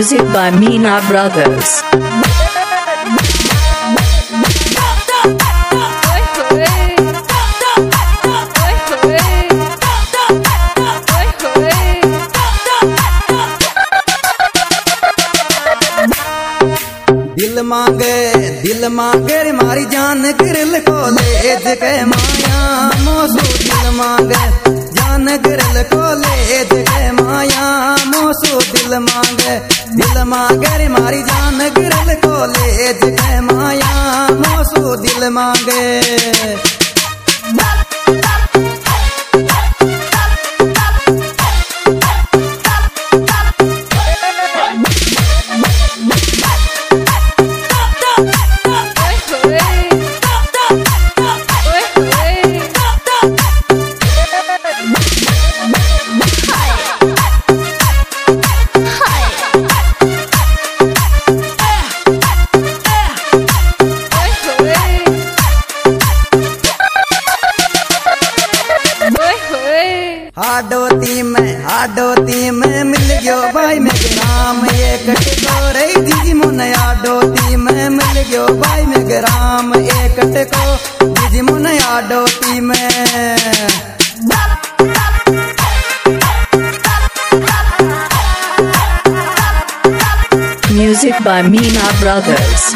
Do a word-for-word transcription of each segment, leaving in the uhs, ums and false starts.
Music by Meena Brothers. दिल मांगे दिल मांगे रे मारी जान गिरल कॉलेज के माया मोसू दिल मांगे जान गिरल कॉलेज के माया मोसू दिल मांगे दिल मांगे रे मारी जान गिरल कॉलेज के माया मोसू दिल मांगे हाडोती में हाडोती में मिल गयो भाई में ग्राम एक टको रे जीजी मुन हाडोती में मिल गयो भाई में ग्राम एक टको जीजी मुन हाडोती में Music by Meena Brothers.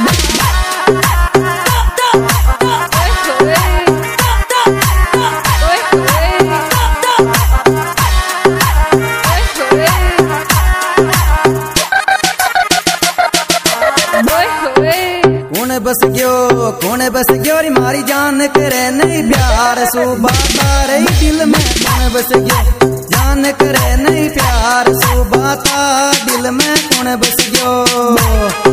कौन बस गयो कौन बस गयो री मारी जान करे नहीं प्यार सुबाता रे दिल में कौन बस गयो जान करे नहीं प्यार सुबाता दिल में कौन बस गयो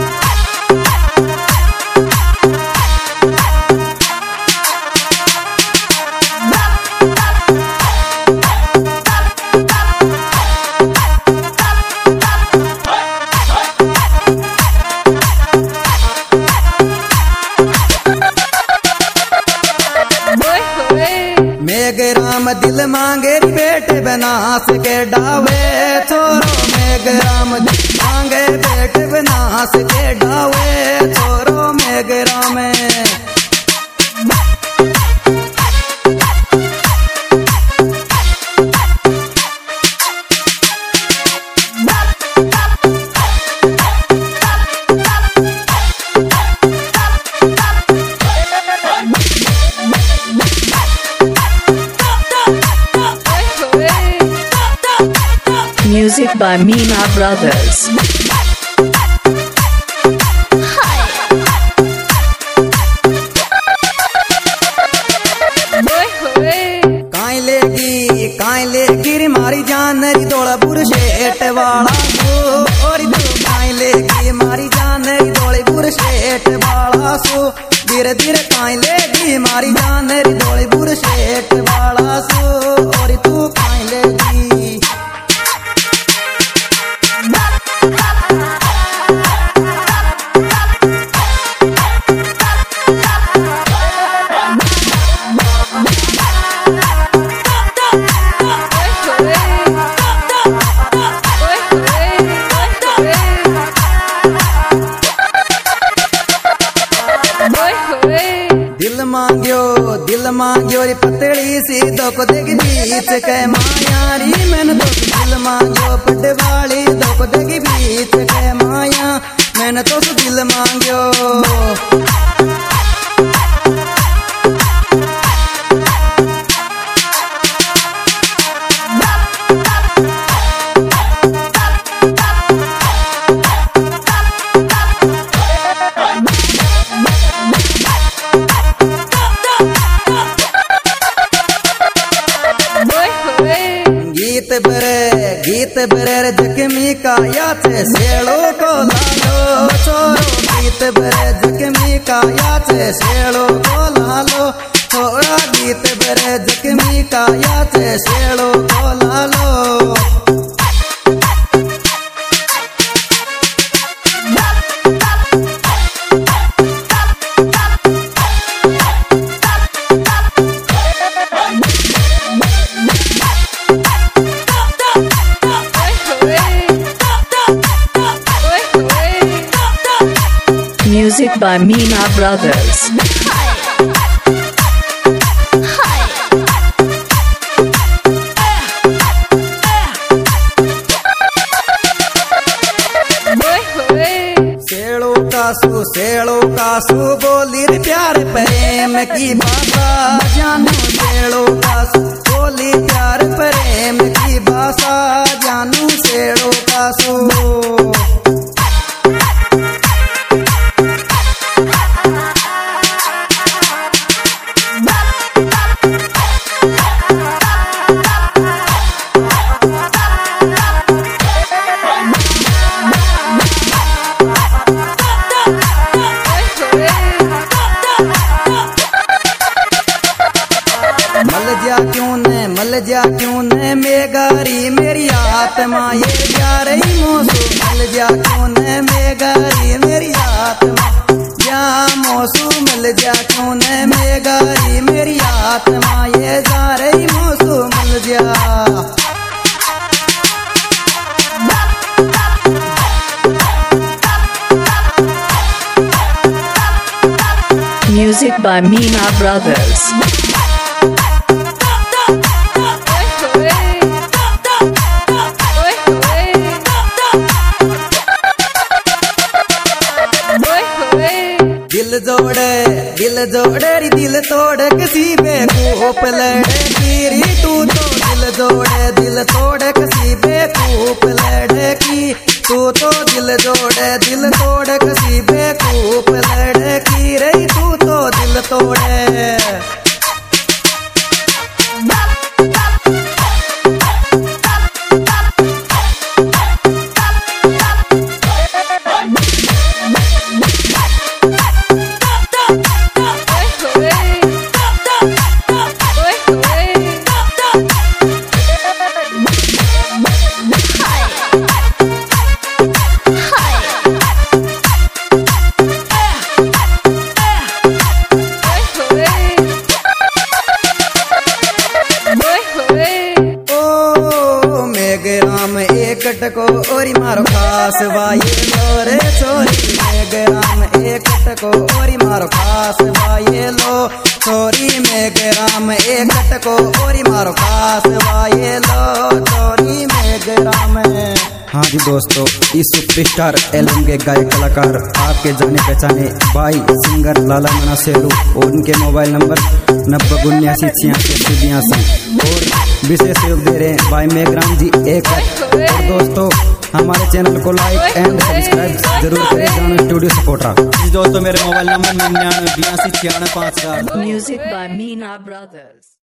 मेघराम दिल मांगे बेटे बनास के डावे छोरो मेघराम दिल मांगे बेटे बनास के डावे छोरो मेघराम Music by Meena Brothers. काई लेगी काई लेगी रे मारी जान री दौड़ा बुरशेट वाला सो और तू काई लेगी मारी जान री दौड़े बुरशेट वाला सो धीरे धीरे काई लेगी मारी जान री दौड़े बुरशेट वाला सो और तू काई लेगी दिल मांग्यो दिल मांग्यो री पतली सी दोक देगी बीच के माया री मैंने तो दिल मांग्यो पटवाली दोक देगी बीच के माया मैंने तो दिल मांग्यो गीत बरे गीत बरे जख्मी काया थे सेड़ो को लालो छोरो गीत बरे जख्मी काया थे सेड़ो को लालो थोड़ा गीत बरे जख्मी काया थे सेड़ो को लालो Music by Meena Brothers. सेड़ो kasu सेड़ो kasu बोली रे प्यार प्रेम की भाषा जानू सेड़ो कासू बोली प्यार प्रेम की भाषा जानू सेड़ो कासू मल जा क्यों ने मल जा क्यों ने मेगारी मेरी आत्मा ये जा रही मोसू मल जा क्यों ने मेगारी मेरी आत्मा जा मोसू मल जा क्यों ने मेगारी मेरी आत्मा ये जा रही मोसू मल जा Music by Meena Brothers. दिल जोड़े दिल जोड़े री दिल तोड़ किसी बेवकूफ लड़की तू तो दिल जोड़े दिल तोड़ किसी बेवकूफ लड़की तू तो दिल जोड़े दिल तोड़ किसी बेवकूफ लड़की रही तू तो दिल तोड़े राम एक टको ओरी मारो खास वाये लो रे छोरी में राम एक टको ओरी मारो खास वाये लो छोरी में राम एक टको ओरी मारो खास वाये लो छोरी में राम। हाँ जी दोस्तों, इस सुपरस्टार एल्बम के गायक कलाकार आपके जाने पहचाने भाई सिंगर लाला मना सेरू और उनके मोबाइल नंबर नब्बे उन्यासी छियासी बयासी और विशेष सहयोग दे रहे हैं भाई मेघराम जी एक। और दोस्तों हमारे चैनल को लाइक एंड सब्सक्राइब जरूर करें, जानो स्टूडियो सपोर्ट रहा जी दोस्तों। मेरे मोबाइल नंबर निन्यानवे बयासी छियानवे पाँच हजार। Music by Meena Brothers.